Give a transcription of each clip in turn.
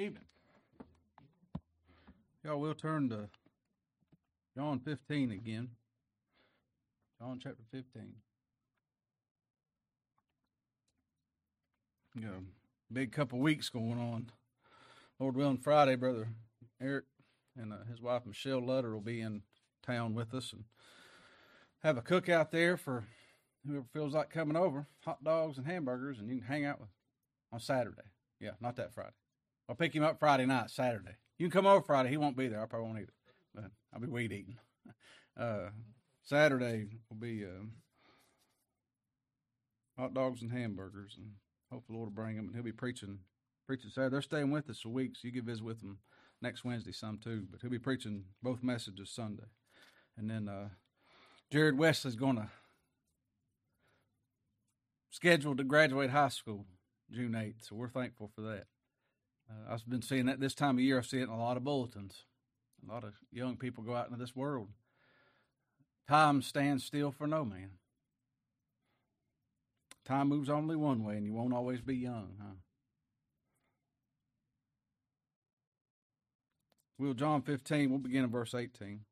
Evening. Y'all will turn to John 15 again. John chapter 15. Big couple weeks going on. Lord willing, Friday, Brother Eric and his wife Michelle Lutter will be in town with us and have a cookout there for whoever feels like coming over. Hot dogs and hamburgers, and you can hang out with on Saturday. Yeah, not that Friday. I'll pick him up Friday night, Saturday. You can come over Friday. He won't be there. I probably won't eat it. But I'll be weed eating. Saturday will be hot dogs and hamburgers, and hopefully the Lord will bring him, and he'll be preaching Saturday. They're staying with us a week, so you can visit with them next Wednesday some too. But he'll be preaching both messages Sunday. And then Jared Wesley's going to scheduled to graduate high school June 8th, so we're thankful for that. I've been seeing that this time of year. I see it in a lot of bulletins. A lot of young people go out into this world. Time stands still for no man. Time moves only one way, and you won't always be young, huh? John 15, we'll begin in verse 18.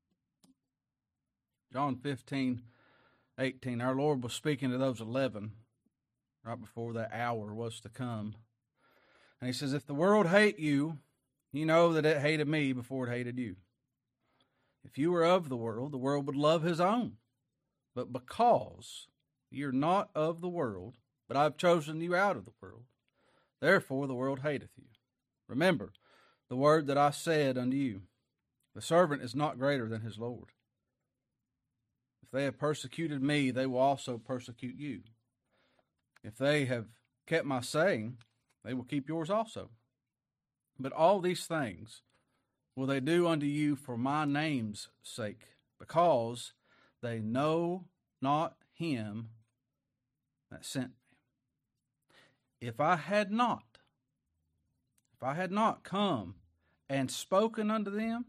John 15, 18. Our Lord was speaking to those 11 right before that hour was to come. And he says, if the world hate you, you know that it hated me before it hated you. If you were of the world would love his own. But because you're not of the world, but I've chosen you out of the world, therefore the world hateth you. Remember the word that I said unto you, the servant is not greater than his Lord. If they have persecuted me, they will also persecute you. If they have kept my saying, they will keep yours also. But all these things will they do unto you for my name's sake, because they know not him that sent me. If I had not come and spoken unto them,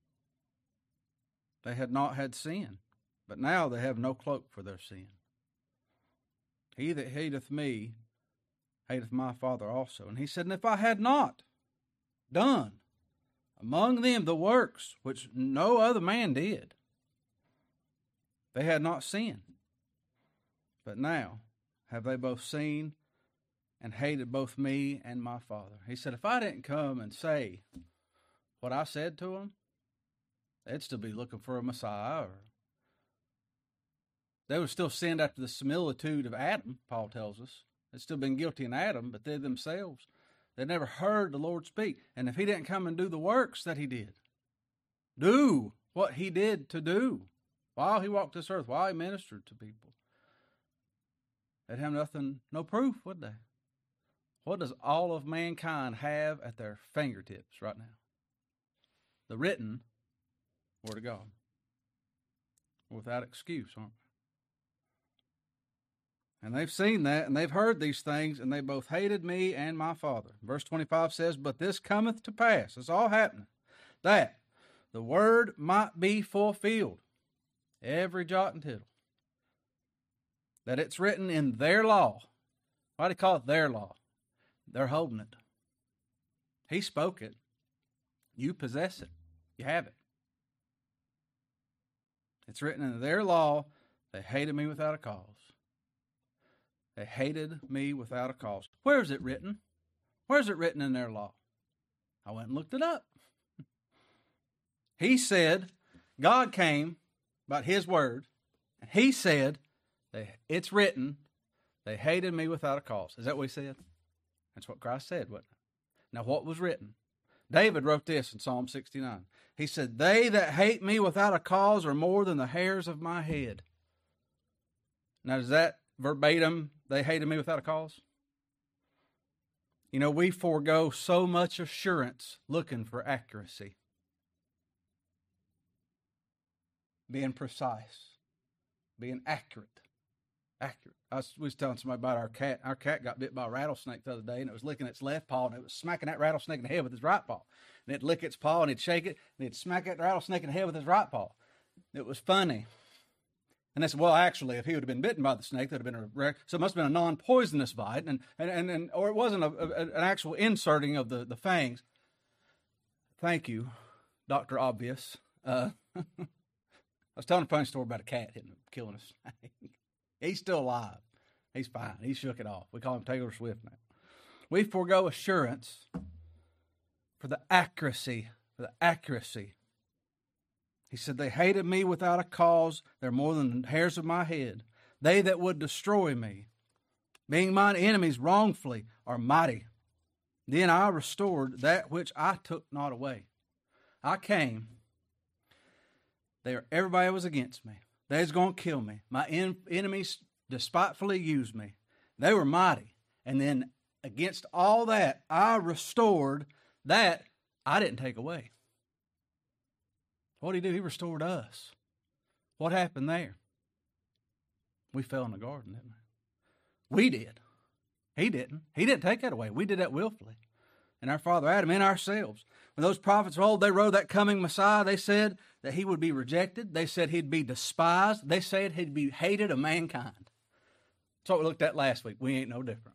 they had not had sin. But now they have no cloak for their sin. He that hateth me hateth my Father also. And he said, and if I had not done among them the works which no other man did, they had not sinned. But now have they both seen and hated both me and my Father. He said, if I didn't come and say what I said to them, they'd still be looking for a Messiah, or they would still sinned after the similitude of Adam, Paul tells us. They'd still been guilty in Adam, but they themselves, they never heard the Lord speak. And if he didn't come and do the works that he did, do what he did to do while he walked this earth, while he ministered to people, they'd have nothing, no proof, would they? What does all of mankind have at their fingertips right now? The written Word of God. Without excuse, aren't we? And they've seen that, and they've heard these things, and they both hated me and my Father. Verse 25 says, but this cometh to pass, it's all happening, that the word might be fulfilled, every jot and tittle, that it's written in their law. Why do you call it their law? They're holding it. He spoke it. You possess it. You have it. It's written in their law, they hated me without a cause. They hated me without a cause. Where is it written? Where is it written in their law? I went and looked it up. He said, God came about his word, and he said, it's written, they hated me without a cause. Is that what he said? That's what Christ said, wasn't it? Now, what was written? David wrote this in Psalm 69. He said, they that hate me without a cause are more than the hairs of my head. Now, does that verbatim, they hated me without a cause? You know, we forego so much assurance looking for accuracy. Being precise. Being accurate. I was telling somebody about our cat. Our cat got bit by a rattlesnake the other day, and it was licking its left paw, and it was smacking that rattlesnake in the head with its right paw. And it'd lick its paw, and it'd shake it, and it'd smack that rattlesnake in the head with its right paw. It was funny. And they said, well, actually, if he would have been bitten by the snake, that would have been a wreck. So it must have been a non-poisonous bite, or it wasn't an actual inserting of the fangs. Thank you, Dr. Obvious. I was telling a funny story about a cat killing a snake. He's still alive. He's fine. He shook it off. We call him Taylor Swift now. We forego assurance for the accuracy. He said, they hated me without a cause. They're more than the hairs of my head. They that would destroy me, being mine enemies wrongfully, are mighty. Then I restored that which I took not away. I came. Everybody was against me. They was going to kill me. My enemies despitefully used me. They were mighty. And then against all that, I restored that I didn't take away. What did he do? He restored us. What happened there? We fell in the garden, didn't we? We did. He didn't. He didn't take that away. We did that willfully. And our father Adam and ourselves. When those prophets of old, they wrote that coming Messiah, they said that he would be rejected. They said he'd be despised. They said he'd be hated of mankind. That's what we looked at last week. We ain't no different.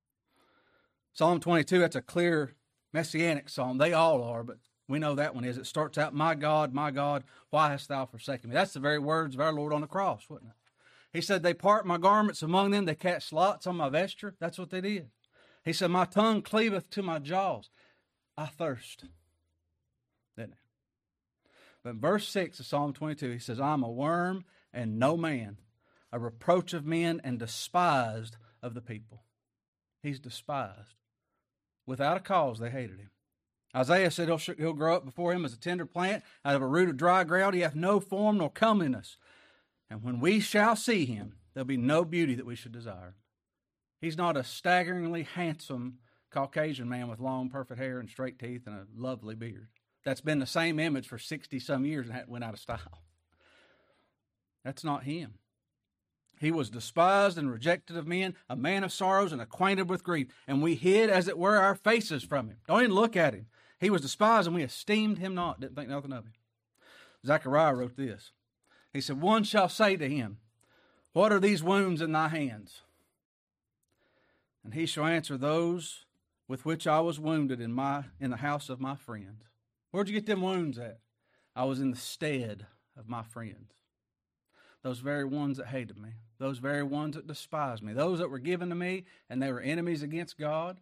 Psalm 22, that's a clear messianic psalm. They all are, but we know that one is. It starts out, my God, why hast thou forsaken me? That's the very words of our Lord on the cross, wasn't it? He said, they part my garments among them. They cast lots on my vesture. That's what they did. He said, my tongue cleaveth to my jaws. I thirst. Didn't he? But in verse 6 of Psalm 22, he says, I'm a worm and no man, a reproach of men and despised of the people. He's despised. Without a cause, they hated him. Isaiah said he'll grow up before him as a tender plant out of a root of dry ground. He hath no form nor comeliness. And when we shall see him, there'll be no beauty that we should desire. He's not a staggeringly handsome Caucasian man with long, perfect hair and straight teeth and a lovely beard. That's been the same image for 60-some years and went out of style. That's not him. He was despised and rejected of men, a man of sorrows and acquainted with grief. And we hid, as it were, our faces from him. Don't even look at him. He was despised and we esteemed him not. Didn't think nothing of him. Zechariah wrote this. He said, one shall say to him, what are these wounds in thy hands? And he shall answer, those with which I was wounded in the house of my friends. Where'd you get them wounds at? I was in the stead of my friends. Those very ones that hated me. Those very ones that despised me. Those that were given to me and they were enemies against God.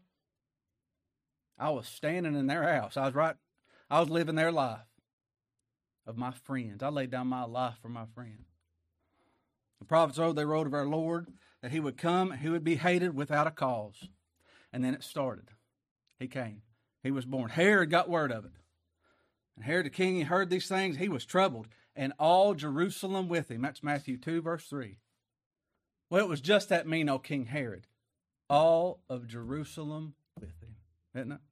I was standing in their house. I was living their life of my friends. I laid down my life for my friends. The prophets they wrote of our Lord that he would come, he would be hated without a cause. And then it started. He came. He was born. Herod got word of it. And Herod the king, he heard these things. He was troubled. And all Jerusalem with him. That's Matthew 2, verse 3. Well, it was just that mean old King Herod. All of Jerusalem with him. Isn't it?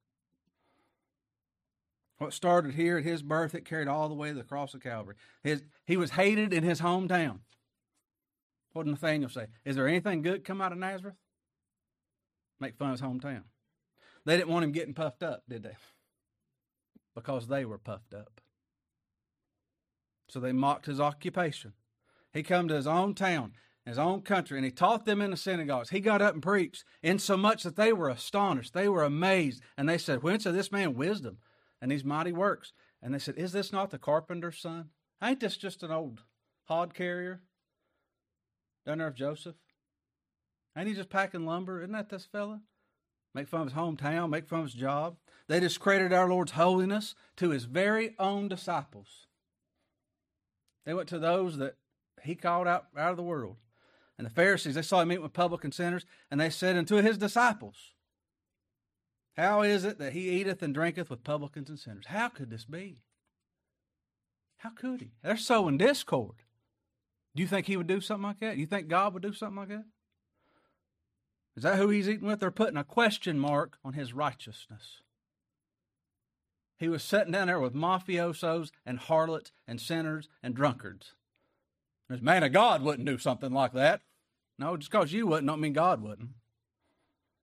What started here at his birth, it carried all the way to the cross of Calvary. He was hated in his hometown. What did Nathaniel say? Is there anything good come out of Nazareth? Make fun of his hometown. They didn't want him getting puffed up, did they? Because they were puffed up. So they mocked his occupation. He come to his own town, his own country, and he taught them in the synagogues. He got up and preached, insomuch that they were astonished. They were amazed. And they said, whence is this man wisdom and these mighty works? And they said, is this not the carpenter's son? Ain't this just an old hod carrier down there of Joseph? Ain't he just packing lumber? Isn't that this fella? Make fun of his hometown, make fun of his job. They discredited our Lord's holiness to his very own disciples. They went to those that he called out of the world. And the Pharisees, they saw him meet with publican sinners, and they said unto his disciples, how is it that he eateth and drinketh with publicans and sinners? How could this be? How could he? They're sowing discord. Do you think he would do something like that? You think God would do something like that? Is that who he's eating with? They're putting a question mark on his righteousness. He was sitting down there with mafiosos and harlots and sinners and drunkards. This man of God wouldn't do something like that. No, just because you wouldn't don't mean God wouldn't.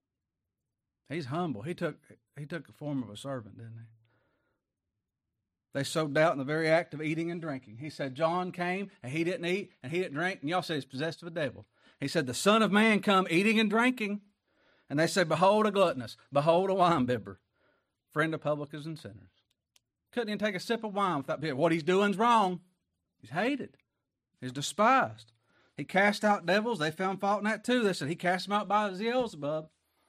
He's humble. He took the form of a servant, didn't he? They sowed doubt in the very act of eating and drinking. He said, John came, and he didn't eat, and he didn't drink, and y'all say he's possessed of a devil. He said, the Son of Man come eating and drinking. And they said, behold a gluttonous, behold a winebibber, friend of publicans and sinners. Couldn't even take a sip of wine without being, what he's doing's wrong. He's hated. He's despised. He cast out devils. They found fault in that too. They said he cast them out by Beelzebub.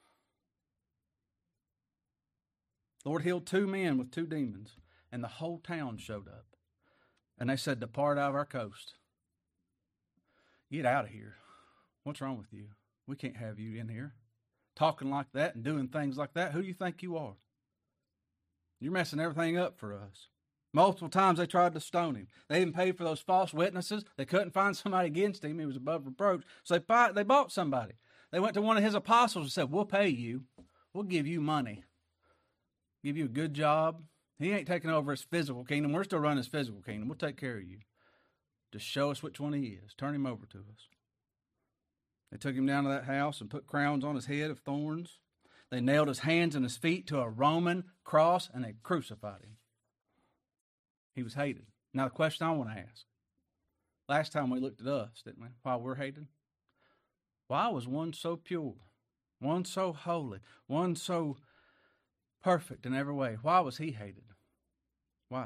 The Lord healed 2 men with 2 demons, and the whole town showed up. And they said, depart out of our coast. Get out of here. What's wrong with you? We can't have you in here. Talking like that and doing things like that. Who do you think you are? You're messing everything up for us. Multiple times they tried to stone him. They even paid for those false witnesses. They couldn't find somebody against him. He was above reproach. So they bought somebody. They went to one of his apostles and said, we'll pay you. We'll give you money. Give you a good job. He ain't taking over his physical kingdom. We're still running his physical kingdom. We'll take care of you. Just show us which one he is. Turn him over to us. They took him down to that house and put crowns on his head of thorns. They nailed his hands and his feet to a Roman cross, and they crucified him. He was hated. Now the question I want to ask. Last time we looked at us, didn't we? Why we're hated. Why was one so pure, one so holy, one so perfect in every way? Why was he hated? Why?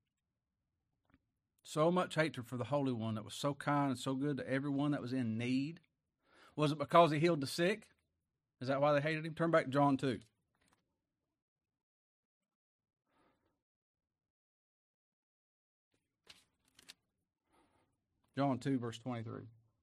So much hatred for the Holy One that was so kind and so good to everyone that was in need. Was it because he healed the sick? Is that why they hated him? Turn back to John 2. John 2, verse 23.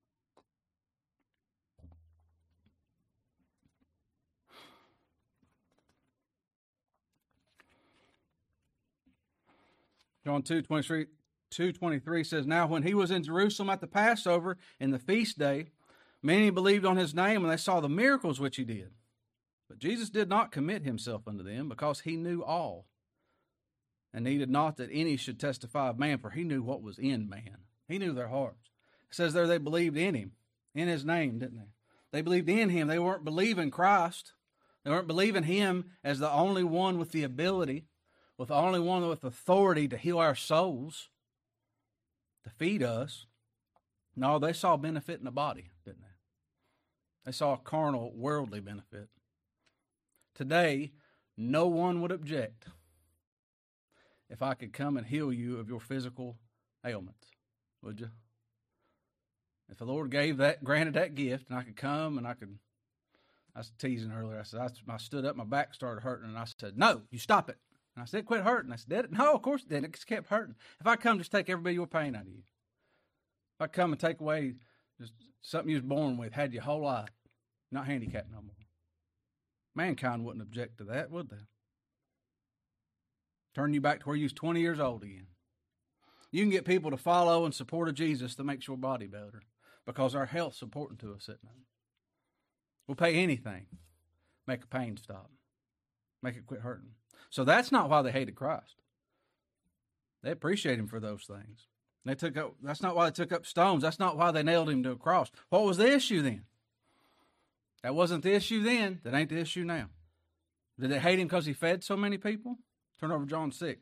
John 2:23 says, now when he was in Jerusalem at the Passover in the feast day, many believed on his name when they saw the miracles which he did. But Jesus did not commit himself unto them, because he knew all, and needed not that any should testify of man, for he knew what was in man. He knew their hearts. It says there they believed in him, in his name, didn't they? They believed in him. They weren't believing Christ. They weren't believing him as the only one with the ability, with the only one with authority to heal our souls, to feed us. No, they saw benefit in the body, didn't they? They saw a carnal, worldly benefit. Today, no one would object if I could come and heal you of your physical ailments, would you? If the Lord granted that gift, and I could come and I was teasing earlier. I said, I stood up, my back started hurting, and I said, no, you stop it. And I said, quit hurting. I said, did it? No, of course it didn't. It just kept hurting. If I come, just take every bit of your pain out of you. If I come and take away just something you was born with, had your whole life, not handicapped no more. Mankind wouldn't object to that, would they? Turn you back to where you was 20 years old again. You can get people to follow and support of Jesus that makes your body better, because our health's important to us, isn't it? We'll pay anything. Make a pain stop. Make it quit hurting. So that's not why they hated Christ. They appreciate him for those things. That's not why they took up stones. That's not why they nailed him to a cross. What was the issue then? That wasn't the issue then. That ain't the issue now. Did they hate him because he fed so many people? Turn over to John 6.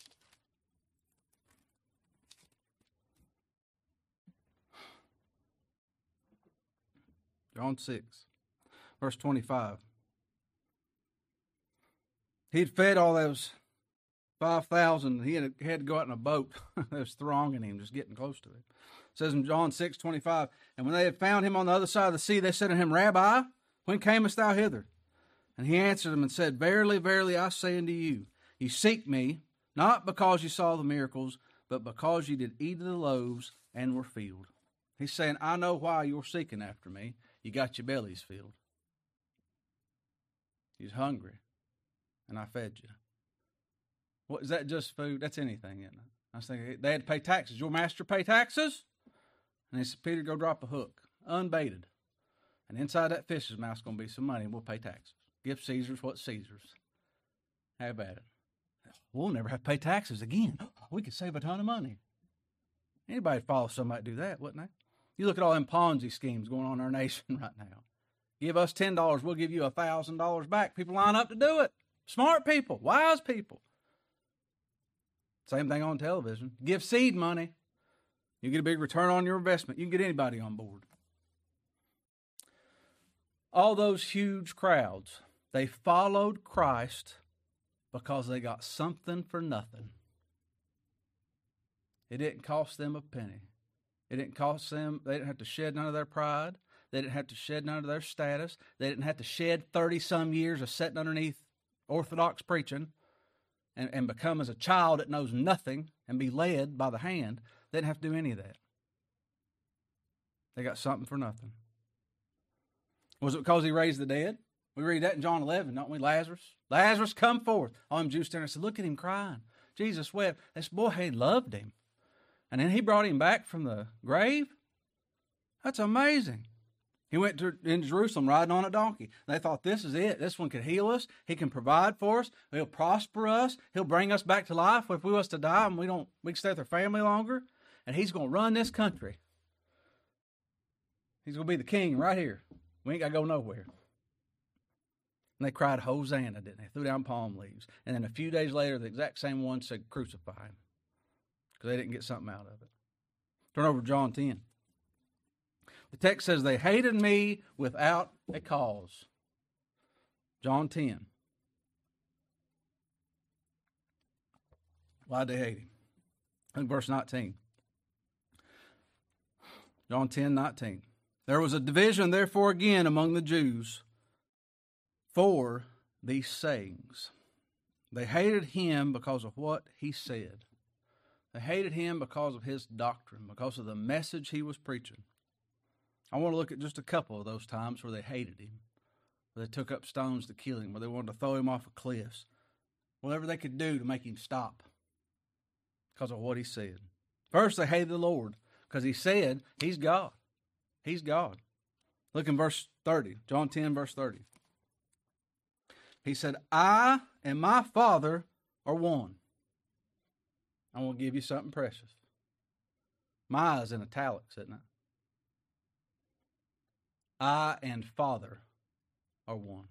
John 6, verse 25. He'd fed all those 5,000. He had to go out in a boat that was thronging him, just getting close to him. It says in John 6:25, and when they had found him on the other side of the sea, they said to him, Rabbi, when camest thou hither? And he answered them and said, Verily, verily, I say unto you, ye seek me, not because you saw the miracles, but because you did eat of the loaves and were filled. He's saying, I know why you're seeking after me. You got your bellies filled. You're hungry, and I fed you. What is that? Just food? That's anything, isn't it? I was thinking they had to pay taxes. Your master pay taxes? And he said, Peter, go drop a hook, unbaited. And inside that fish's mouth is going to be some money, and we'll pay taxes. Give Caesar's what's Caesar's. How about it? We'll never have to pay taxes again. We could save a ton of money. Anybody would follow somebody do that, wouldn't they? You look at all them Ponzi schemes going on in our nation right now. Give us $10, we'll give you $1,000 back. People line up to do it. Smart people, wise people. Same thing on television. Give seed money. You get a big return on your investment. You can get anybody on board. All those huge crowds, they followed Christ because they got something for nothing. It didn't cost them a penny. It didn't cost them, they didn't have to shed none of their pride. They didn't have to shed none of their status. They didn't have to shed 30-some years of sitting underneath orthodox preaching and become as a child that knows nothing and be led by the hand. They didn't have to do any of that. They got something for nothing. Was it because he raised the dead? We read that in John 11, don't we? Lazarus, come forth. All them Jews standing there said, look at him crying. Jesus wept. This boy, he loved him. And then he brought him back from the grave. That's amazing. He went in Jerusalem riding on a donkey. They thought, this is it. This one could heal us. He can provide for us. He'll prosper us. He'll bring us back to life if we was to die and we can stay with our family longer. And he's going to run this country. He's going to be the king right here. We ain't got to go nowhere. And they cried, Hosanna, didn't they? Threw down palm leaves. And then a few days later, the exact same one said, crucify him. Because they didn't get something out of it. Turn over to John 10. The text says, they hated me without a cause. John 10. Why'd they hate him? Look at verse 19. John 10:19. There was a division, therefore, again among the Jews for these sayings. They hated him because of what he said. They hated him because of his doctrine, because of the message he was preaching. I want to look at just a couple of those times where they hated him, where they took up stones to kill him, where they wanted to throw him off of cliffs, whatever they could do to make him stop because of what he said. First, they hated the Lord because he said he's God. He's God. Look in verse 30, John 10, verse 30. He said, I and my Father are one. I want to give you something precious. My is in italics, isn't it? I and Father are one.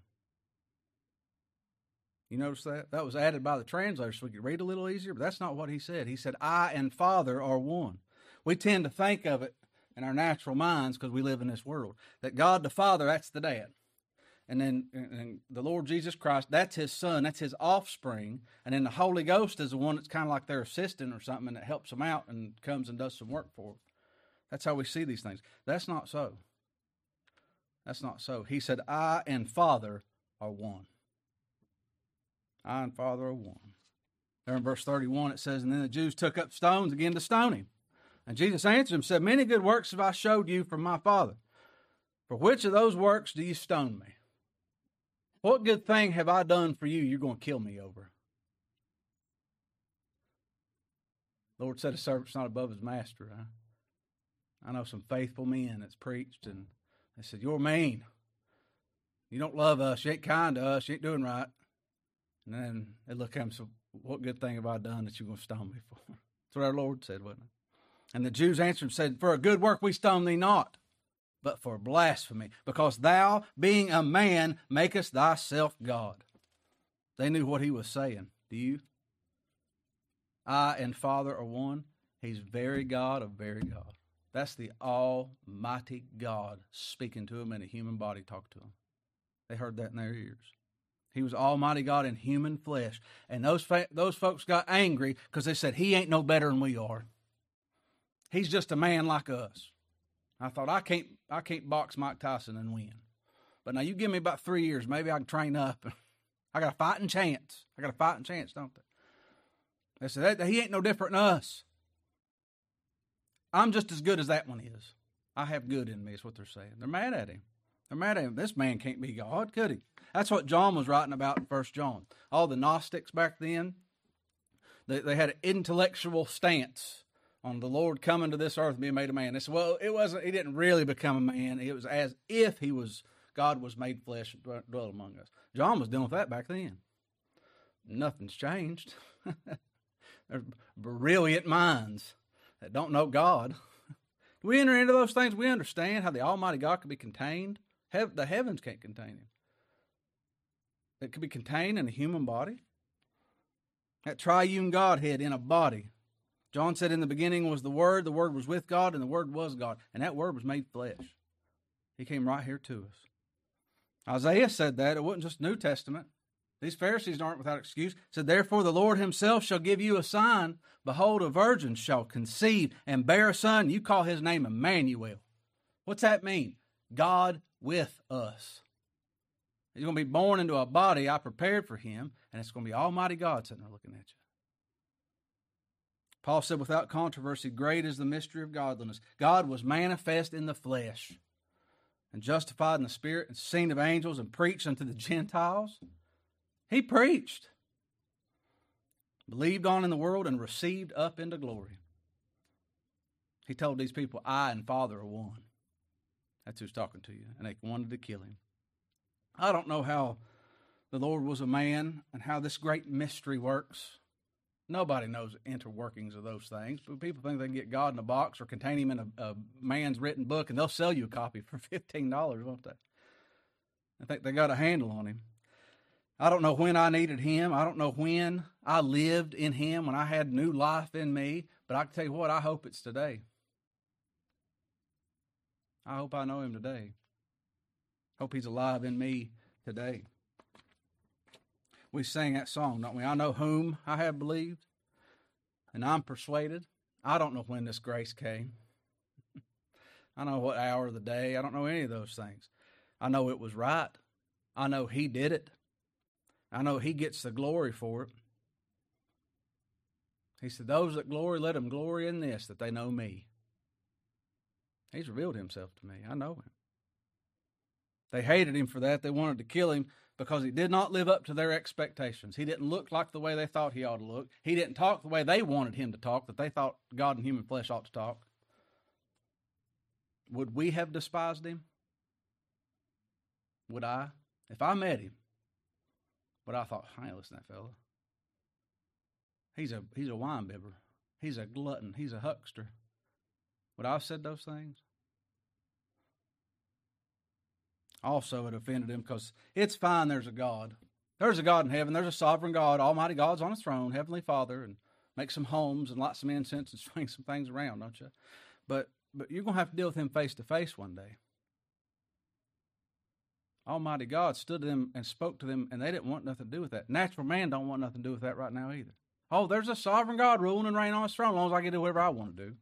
You notice that? That was added by the translator so we could read a little easier, but that's not what he said. He said, I and Father are one. We tend to think of it in our natural minds because we live in this world, that God the Father, that's the dad. And then the Lord Jesus Christ, that's his son, that's his offspring. And then the Holy Ghost is the one that's kind of like their assistant or something that helps them out and comes and does some work for them. That's how we see these things. That's not so. That's not so. He said, I and Father are one. I and Father are one. There in verse 31 it says, and then the Jews took up stones again to stone him. And Jesus answered him, said, many good works have I showed you from my Father. For which of those works do you stone me? What good thing have I done for you you're going to kill me over? The Lord said a servant's not above his master. Huh? I know some faithful men that's preached, and they said, you're mean. You don't love us. You ain't kind to us. You ain't doing right. And then they look at him and say, what good thing have I done that you're going to stone me for? That's what our Lord said, wasn't it? And the Jews answered and said, for a good work we stone thee not, but for blasphemy, because thou, being a man, makest thyself God. They knew what he was saying. Do you? I and Father are one. He's very God of very God. That's the almighty God speaking to him in a human body, talk to him. They heard that in their ears. He was almighty God in human flesh. And those folks got angry because they said, he ain't no better than we are. He's just a man like us. I thought, I can't box Mike Tyson and win. But now you give me about 3 years, maybe I can train up. I got a fighting chance. Don't they? They said, he ain't no different than us. I'm just as good as that one is. I have good in me, is what they're saying. They're mad at him. This man can't be God, could he? That's what John was writing about in 1 John. All the Gnostics back then, they had an intellectual stance on the Lord coming to this earth and being made a man. They said, well, he didn't really become a man. It was as if God was made flesh and dwelt among us. John was dealing with that back then. Nothing's changed. They're brilliant minds that don't know God. Do we enter into those things? We understand how the Almighty God can be contained. The heavens can't contain him. It could be contained in a human body. That triune Godhead in a body. John said, in the beginning was the Word was with God, and the Word was God. And that Word was made flesh. He came right here to us. Isaiah said that. It wasn't just New Testament. These Pharisees aren't without excuse. It said, therefore the Lord himself shall give you a sign. Behold, a virgin shall conceive and bear a son. You call his name Emmanuel. What's that mean? God with us. He's going to be born into a body I prepared for him, and it's going to be Almighty God sitting there looking at you. Paul said, without controversy, great is the mystery of godliness. God was manifest in the flesh, and justified in the Spirit, and seen of angels, and preached unto the Gentiles. He preached, believed on in the world, and received up into glory. He told these people, I and Father are one. That's who's talking to you, and they wanted to kill him. I don't know how the Lord was a man and how this great mystery works. Nobody knows the interworkings of those things, but people think they can get God in a box or contain him in a man's written book, and they'll sell you a copy for $15, won't they? I think they got a handle on him. I don't know when I needed him. I don't know when I lived in him, when I had new life in me, but I can tell you what, I hope it's today. I hope I know him today. Hope he's alive in me today. We sang that song, don't we? I know whom I have believed, and I'm persuaded. I don't know when this grace came. I don't know what hour of the day. I don't know any of those things. I know it was right. I know he did it. I know he gets the glory for it. He said, those that glory, let them glory in this, that they know me. He's revealed himself to me. I know him. They hated him for that. They wanted to kill him because he did not live up to their expectations. He didn't look like the way they thought he ought to look. He didn't talk the way they wanted him to talk, that they thought God in human flesh ought to talk. Would we have despised him? Would I? If I met him, would I thought, I ain't listening to that fella. He's a wine bibber. He's a glutton. He's a huckster. Would I have said those things? Also, it offended him because it's fine there's a God. There's a God in heaven. There's a sovereign God. Almighty God's on his throne, Heavenly Father, and make some homes and light some incense and swing some things around, don't you? But you're going to have to deal with him face to face one day. Almighty God stood to them and spoke to them, and they didn't want nothing to do with that. Natural man don't want nothing to do with that right now either. Oh, there's a sovereign God ruling and reigning on his throne as long as I get to do whatever I want to do.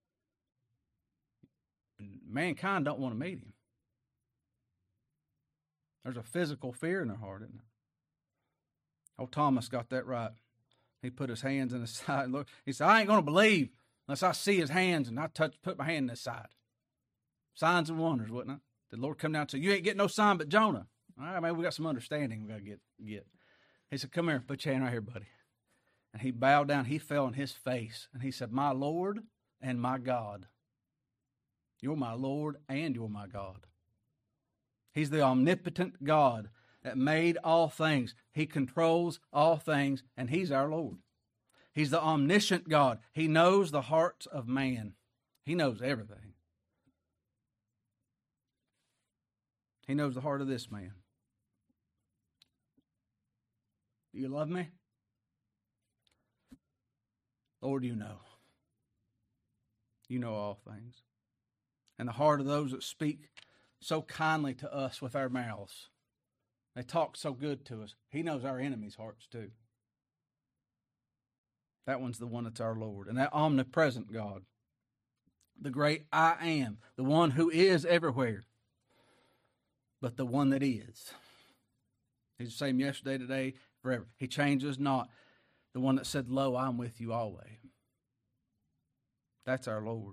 Mankind don't want to meet him. There's a physical fear in their heart, isn't there? Oh, Thomas got that right. He put his hands in his side and looked. He said, I ain't going to believe unless I see his hands and I put my hand in his side. Signs and wonders, wasn't it? The Lord come down and said, you ain't getting no sign but Jonah. All right, man, we got some understanding we got to get. He said, come here, put your hand right here, buddy. And he bowed down. He fell on his face. And he said, my Lord and my God. You're my Lord and you're my God. He's the omnipotent God that made all things. He controls all things, and he's our Lord. He's the omniscient God. He knows the hearts of man. He knows everything. He knows the heart of this man. Do you love me? Lord, you know. You know all things. And the heart of those that speak so kindly to us with our mouths. They talk so good to us. He knows our enemies' hearts too. That one's the one that's our Lord. And that omnipresent God. The great I am. The one who is everywhere. But the one that is. He's the same yesterday, today, forever. He changes not. The one that said, lo, I'm with you always. That's our Lord.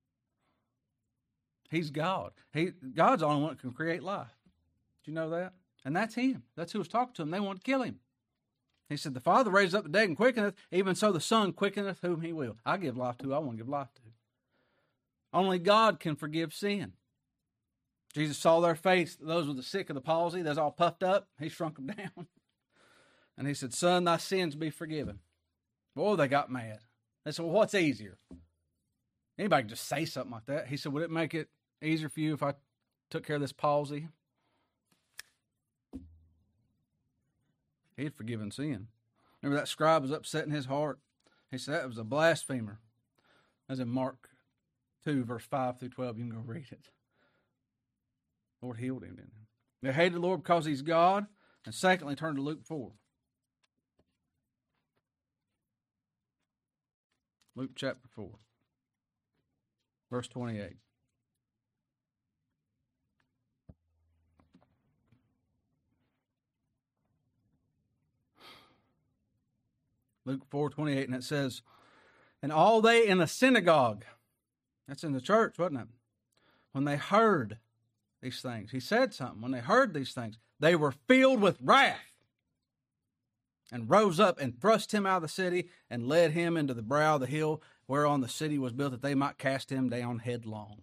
He's God. God's the only one that can create life. Do you know that? And that's him. That's who was talking to him. They wanted to kill him. He said, the Father raised up the dead and quickeneth, even so the Son quickeneth whom he will. I give life to who I want to give life to. Only God can forgive sin. Jesus saw their face, those with the sick of the palsy, those all puffed up. He shrunk them down. And he said, son, thy sins be forgiven. Boy, they got mad. They said, well, what's easier? Anybody can just say something like that. He said, would it make it easier for you if I took care of this palsy? He had forgiven sin. Remember that scribe was upset in his heart? He said that was a blasphemer. As in Mark 2, verse 5 through 12. You can go read it. The Lord healed him, didn't he? They hated the Lord because he's God. And secondly, turn to Luke 4. Luke chapter 4, verse 28. Luke 4:28, and it says, and all they in the synagogue, that's in the church, wasn't it? When they heard these things, he said something. When they heard these things, they were filled with wrath and rose up and thrust him out of the city and led him into the brow of the hill whereon the city was built, that they might cast him down headlong.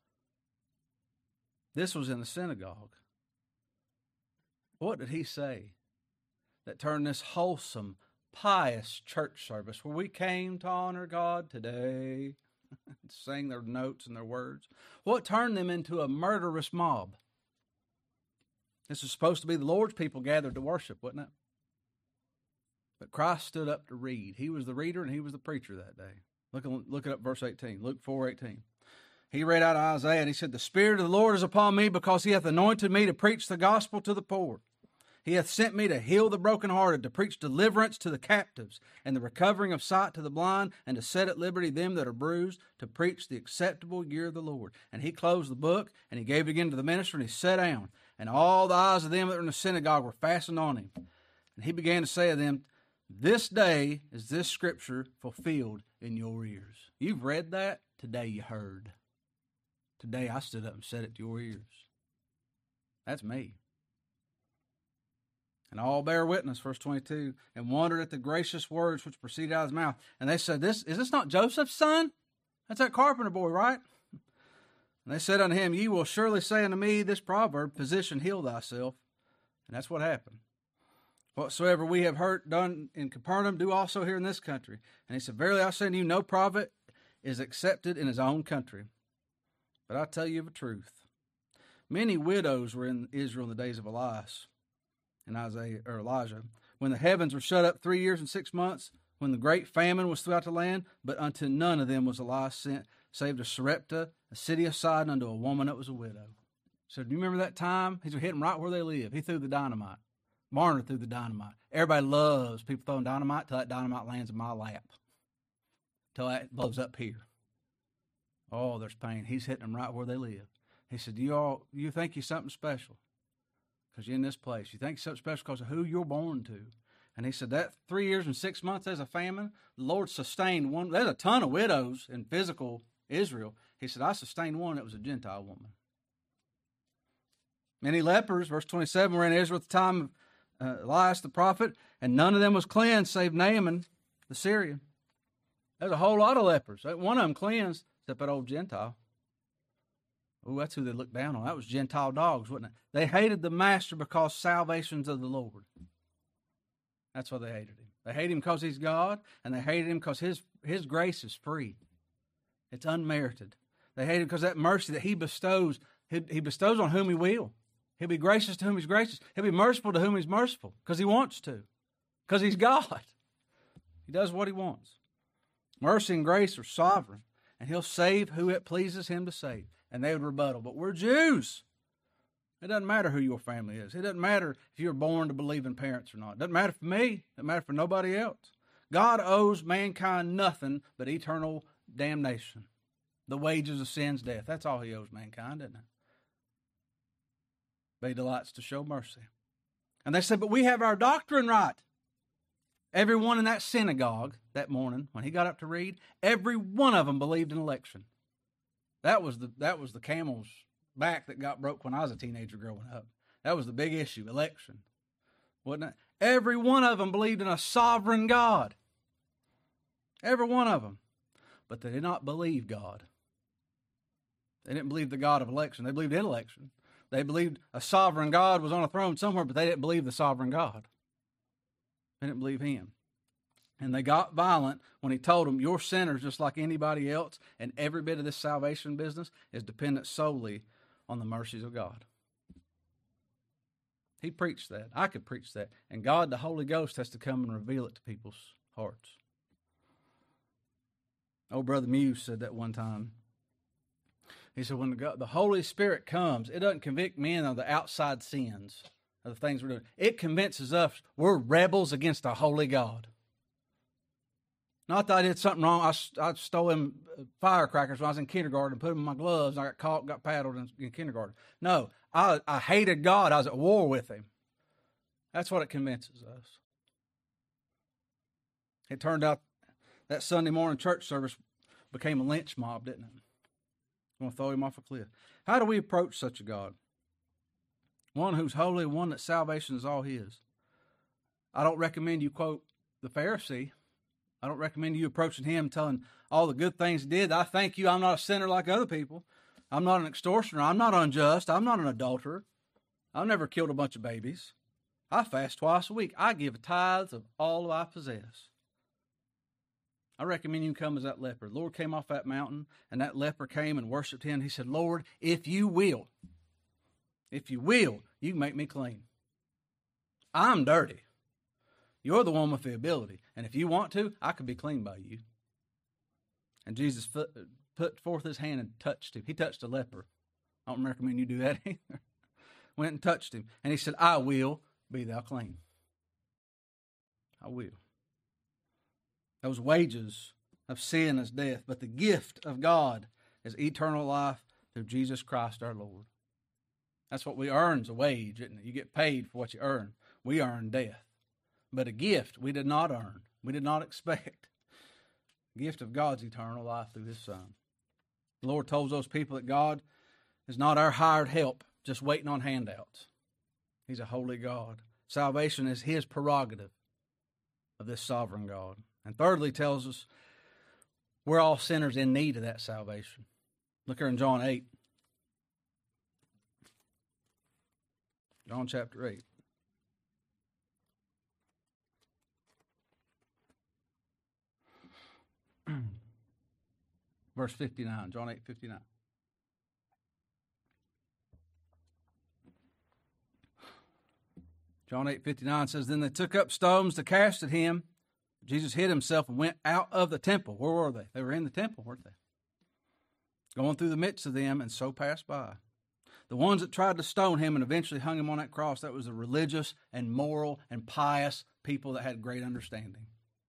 This was in the synagogue. What did he say that turned this wholesome, pious church service where we came to honor God today, sang their notes and their words? What turned them into a murderous mob? This was supposed to be the Lord's people gathered to worship, wasn't it? But Christ stood up to read. He was the reader and he was the preacher that day. Look it up, verse 18, Luke 4:18. He read out of Isaiah and he said, the Spirit of the Lord is upon me because he hath anointed me to preach the gospel to the poor. He hath sent me to heal the brokenhearted, to preach deliverance to the captives, and the recovering of sight to the blind, and to set at liberty them that are bruised, to preach the acceptable year of the Lord. And he closed the book, and he gave it again to the minister, and he sat down. And all the eyes of them that were in the synagogue were fastened on him. And he began to say to them, this day is this scripture fulfilled in your ears. You've read that? Today you heard. Today I stood up and said it to your ears. That's me. And all bear witness, verse 22, and wondered at the gracious words which proceeded out of his mouth. And they said, is this not Joseph's son? That's that carpenter boy, right? And they said unto him, ye will surely say unto me this proverb, physician, heal thyself. And that's what happened. Whatsoever we have heard done in Capernaum, do also here in this country. And he said, verily I say unto you, no prophet is accepted in his own country. But I tell you of a truth. Many widows were in Israel in the days of Elias and Elijah, when the heavens were shut up 3 years and 6 months, when the great famine was throughout the land, but unto none of them was Elias sent, save to Sarepta, a city of Sidon, unto a woman that was a widow. So do you remember that time? He's hitting right where they live. He threw the dynamite. Marner threw the dynamite. Everybody loves people throwing dynamite till that dynamite lands in my lap, till that blows up here. Oh, there's pain. He's hitting them right where they live. He said, you think you're something special because you're in this place. You think you're something special because of who you're born to. And he said that 3 years and 6 months as a famine, the Lord sustained one. There's a ton of widows in physical Israel. He said, I sustained one that was a Gentile woman. Many lepers, verse 27, were in Israel at the time of Elias the prophet, and none of them was cleansed save Naaman the Syrian. There's a whole lot of lepers. One of them cleansed, except that old Gentile. Oh, that's who they looked down on. That was Gentile dogs, wasn't it? They hated the master because salvation's of the Lord. That's why they hated him. They hate him because he's God, and they hated him because his grace is free. It's unmerited. They hate him because that mercy that he bestows on whom he will. He'll be gracious to whom he's gracious. He'll be merciful to whom he's merciful because he wants to, because he's God. He does what he wants. Mercy and grace are sovereign, and he'll save who it pleases him to save. And they would rebuttal, but we're Jews. It doesn't matter who your family is. It doesn't matter if you're born to believing parents or not. It doesn't matter for me. It doesn't matter for nobody else. God owes mankind nothing but eternal damnation. The wages of sin's death. That's all he owes mankind, isn't it? But he delights to show mercy. And they said, but we have our doctrine right. Everyone in that synagogue that morning, when he got up to read, every one of them believed in election. That was the camel's back that got broke when I was a teenager growing up. That was the big issue, election. Wasn't it? Every one of them believed in a sovereign God. Every one of them. But they did not believe God. They didn't believe the God of election. They believed in election. They believed a sovereign God was on a throne somewhere, but they didn't believe the sovereign God. They didn't believe him. And they got violent when he told them, you're sinners just like anybody else, and every bit of this salvation business is dependent solely on the mercies of God. He preached that. I could preach that. And God, the Holy Ghost, has to come and reveal it to people's hearts. Old Brother Muse said that one time. He said, when the Holy Spirit comes, it doesn't convict men of the outside sins, of the things we're doing. It convinces us we're rebels against a holy God. Not that I did something wrong. I stole him firecrackers when I was in kindergarten and put them in my gloves. And I got caught, got paddled in kindergarten. No, I hated God. I was at war with him. That's what it convinces us. It turned out that Sunday morning church service became a lynch mob, didn't it? I'm going to throw him off a cliff. How do we approach such a God? One who's holy, one that salvation is all his. I don't recommend you quote the Pharisee. I don't recommend you approaching him telling all the good things he did. I thank you, I'm not a sinner like other people. I'm not an extortioner. I'm not unjust. I'm not an adulterer. I've never killed a bunch of babies. I fast twice a week. I give tithes of all I possess. I recommend you come as that leper. The Lord came off that mountain, and that leper came and worshiped him. He said, Lord, if you will, you can make me clean. I'm dirty. You're the one with the ability. And if you want to, I could be clean by you. And Jesus put forth his hand and touched him. He touched a leper. I don't recommend you do that either. Went and touched him. And he said, I will be thou clean. I will. Those wages of sin is death, but the gift of God is eternal life through Jesus Christ our Lord. That's what we earn is a wage, isn't it? You get paid for what you earn. We earn death. But a gift we did not earn. We did not expect. The gift of God's eternal life through his Son. The Lord told those people that God is not our hired help, just waiting on handouts. He's a holy God. Salvation is his prerogative of this sovereign God. And thirdly, tells us we're all sinners in need of that salvation. Look here in John 8. John chapter 8. Verse 59, John 8:59. John 8:59 says, Then they took up stones to cast at him. Jesus hid himself and went out of the temple. Where were they? They were in the temple, weren't they? Going through the midst of them, and so passed by. The ones that tried to stone him and eventually hung him on that cross, that was the religious and moral and pious people that had great understanding.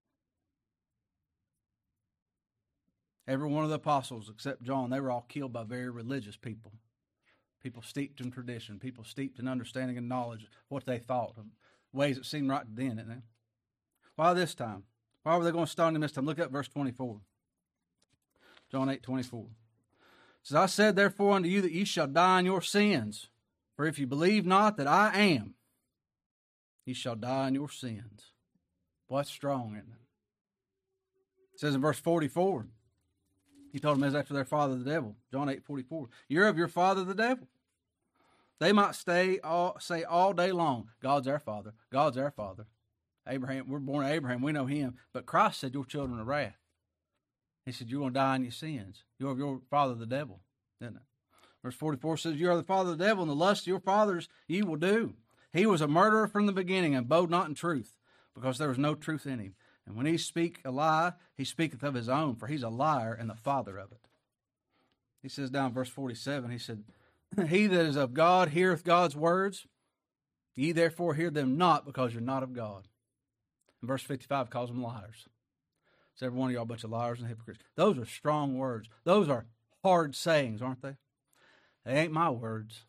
Every one of the apostles, except John, they were all killed by very religious people. People steeped in tradition, people steeped in understanding and knowledge of what they thought, of ways that seemed right to them, didn't they? Why this time? Why were they going to stone him this time? Look at verse 24. John 8:24. It says, I said therefore unto you that ye shall die in your sins. For if you believe not that I am, ye shall die in your sins. Boy, that's strong, isn't it? It says in verse 44, he told them as after their father the devil. John 8:44. You're of your father the devil. They might say all day long, God's our father. God's our father. Abraham, we're born of Abraham. We know him. But Christ said, you're children of wrath. He said, you're going to die in your sins. You're of your father the devil. Didn't it? Verse 44 says, you are the father of the devil, and the lust of your fathers ye will do. He was a murderer from the beginning, and abode not in truth, because there was no truth in him. And when he speak a lie, he speaketh of his own, for he's a liar and the father of it. He says down in verse 47, he said, he that is of God heareth God's words. Ye therefore hear them not, because you're not of God. And verse 55 calls them liars. So every one of y'all a bunch of liars and hypocrites. Those are strong words. Those are hard sayings, aren't they? They ain't my words.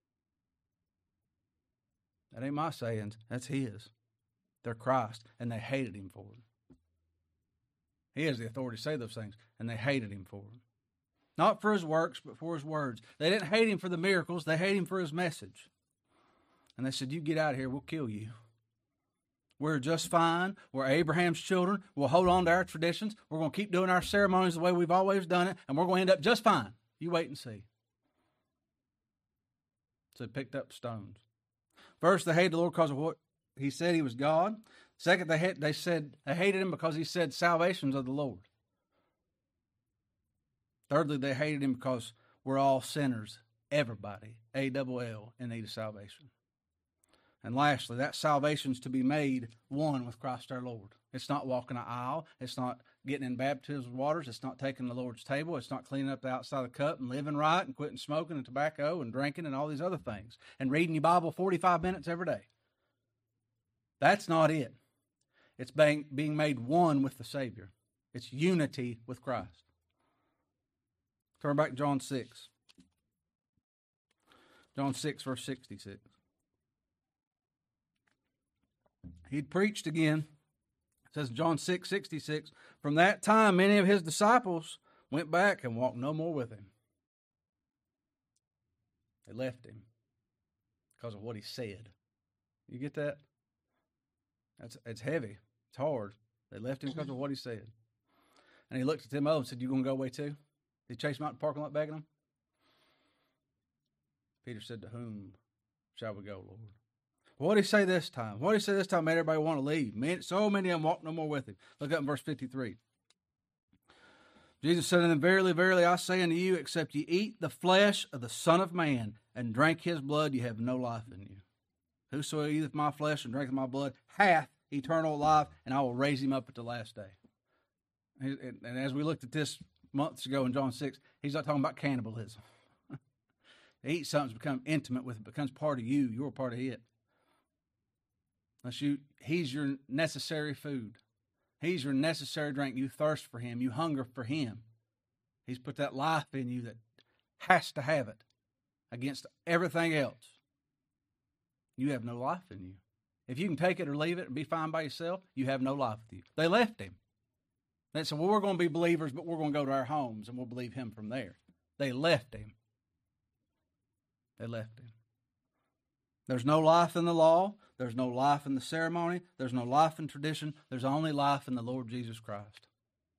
That ain't my sayings. That's his. They're Christ, and they hated him for it. He has the authority to say those things, and they hated him for it. Not for his works, but for his words. They didn't hate him for the miracles. They hate him for his message. And they said, you get out of here, we'll kill you. We're just fine. We're Abraham's children. We'll hold on to our traditions. We're going to keep doing our ceremonies the way we've always done it, and we're going to end up just fine. You wait and see. So they picked up stones. First, they hated the Lord because of what he said he was God. Second, they hated him because he said salvation's of the Lord. Thirdly, they hated him because we're all sinners. Everybody, A-double-L, in need of salvation. And lastly, that salvation's to be made one with Christ our Lord. It's not walking an aisle. It's not getting in baptism waters. It's not taking the Lord's table. It's not cleaning up the outside of the cup and living right and quitting smoking and tobacco and drinking and all these other things and reading your Bible 45 minutes every day. That's not it. It's being made one with the Savior. It's unity with Christ. Turn back to John 6. John 6, verse 66. He'd preached again. It says John 6, 66. From that time, many of his disciples went back and walked no more with him. They left him because of what he said. You get that? It's heavy. It's hard. They left him because of what he said. And he looked at them and said, "You going to go away too?" Did he chase them out in the parking lot begging them? Peter said, "To whom shall we go, Lord?" What did he say this time? What did he say this time made everybody want to leave? So many of them walked no more with him. Look up in verse 53. Jesus said unto them, "Verily, verily, I say unto you, except ye eat the flesh of the Son of Man and drink his blood, ye have no life in you. Whosoever eateth my flesh and drinketh my blood hath eternal life, and I will raise him up at the last day." And as we looked at this months ago in John 6, he's not talking about cannibalism. To eat something, become intimate with it, becomes part of you. You're part of it. He's your necessary food. He's your necessary drink. You thirst for him. You hunger for him. He's put that life in you that has to have it against everything else. You have no life in you. If you can take it or leave it and be fine by yourself, you have no life with you. They left him. They said, "Well, we're going to be believers, but we're going to go to our homes and we'll believe him from there." They left him. They left him. There's no life in the law. There's no life in the ceremony. There's no life in tradition. There's only life in the Lord Jesus Christ.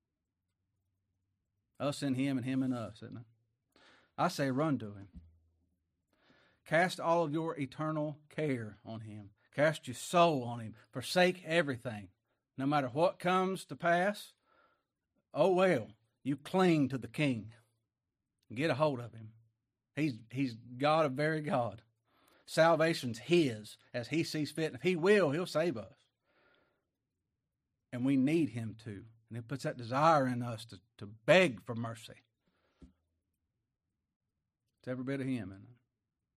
Us in him and him in us, isn't it? I say run to him. Cast all of your eternal care on him. Cast your soul on him. Forsake everything. No matter what comes to pass, oh well, you cling to the King. Get a hold of him. He's God of very God. Salvation's his as he sees fit. If he will, he'll save us. And we need him to. And it puts that desire in us to beg for mercy. It's every bit of him, isn't it?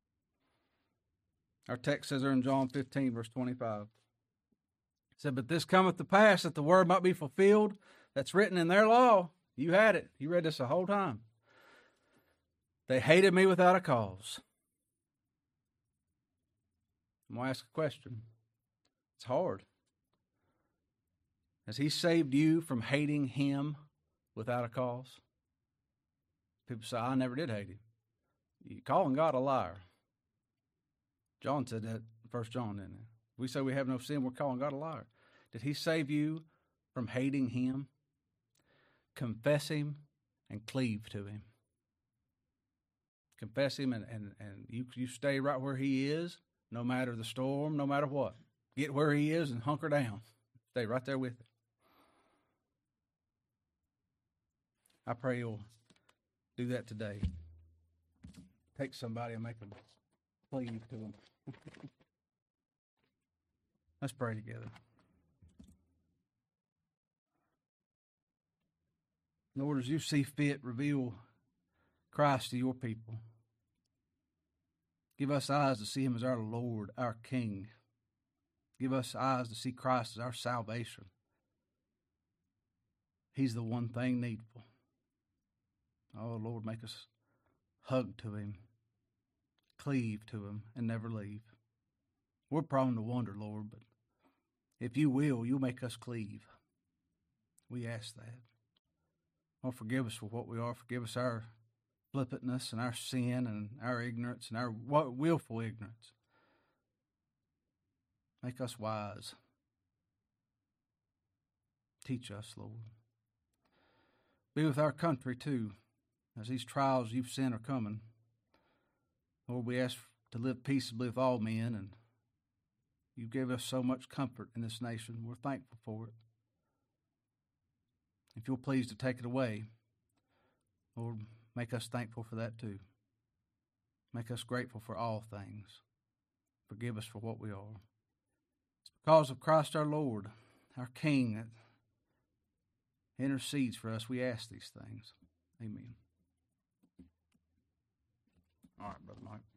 Our text says there in John 15, verse 25. It said, "But this cometh to pass that the word might be fulfilled that's written in their law." You had it. You read this the whole time. "They hated me without a cause." I'm going to ask a question. It's hard. Has he saved you from hating him without a cause? People say, "I never did hate him." You're calling God a liar. John said that, 1 John, didn't he? We say we have no sin, we're calling God a liar. Did he save you from hating him? Confess him and cleave to him. Confess him and you stay right where he is, no matter the storm, no matter what. Get where he is and hunker down. Stay right there with him. I pray you'll do that today. Take somebody and make them cleave to him. Let's pray together. Lord, as you see fit, reveal Christ to your people. Give us eyes to see him as our Lord, our King. Give us eyes to see Christ as our salvation. He's the one thing needful. Oh, Lord, make us hug to him, cleave to him, and never leave. We're prone to wander, Lord, but if you will, you'll make us cleave. We ask that. Oh, forgive us for what we are. Forgive us our flippantness and our sin and our ignorance and our willful ignorance. Make us wise. Teach us, Lord. Be with our country, too, as these trials you've sent are coming. Lord, we ask to live peaceably with all men, and you give us so much comfort in this nation. We're thankful for it. If you're pleased to take it away, Lord, make us thankful for that too. Make us grateful for all things. Forgive us for what we are. It's because of Christ our Lord, our King, that intercedes for us. We ask these things. Amen. All right, Brother Mike.